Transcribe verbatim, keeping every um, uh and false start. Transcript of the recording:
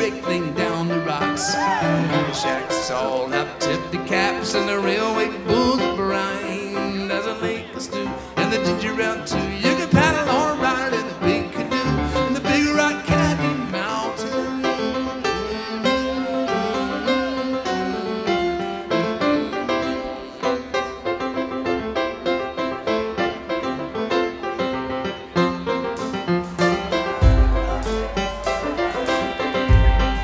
trickling down the rocks. The shacks all have tipped caps and the railway